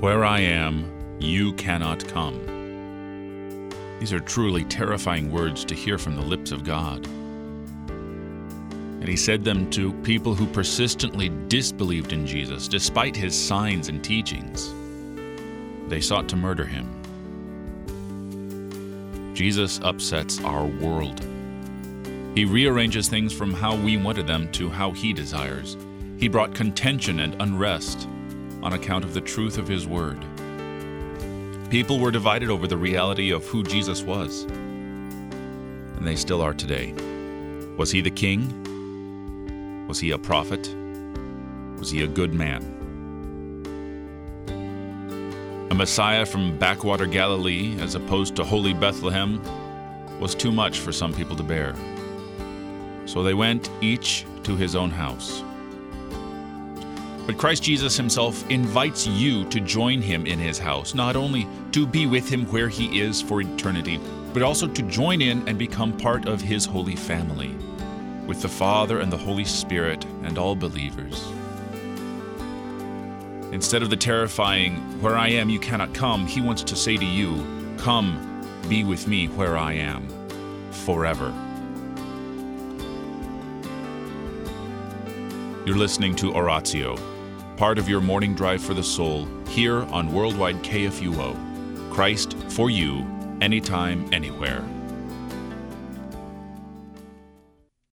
Where I am, you cannot come. These are truly terrifying words to hear from the lips of God. And he said them to people who persistently disbelieved in Jesus despite his signs and teachings. They sought to murder him. Jesus upsets our world. He rearranges things from how we wanted them to how he desires. He brought contention and unrest on account of the truth of his word. People were divided over the reality of who Jesus was, and they still are today. Was he the king? Was he a prophet? Was he a good man? A Messiah from backwater Galilee, as opposed to holy Bethlehem, was too much for some people to bear. So they went each to his own house. But Christ Jesus himself invites you to join him in his house, not only to be with him where he is for eternity, but also to join in and become part of his holy family, with the Father and the Holy Spirit and all believers. Instead of the terrifying, "Where I am, you cannot come," he wants to say to you, "Come, be with me where I am, forever." You're listening to Oratio, part of your morning drive for the soul, here on Worldwide KFUO. Christ for you, anytime, anywhere.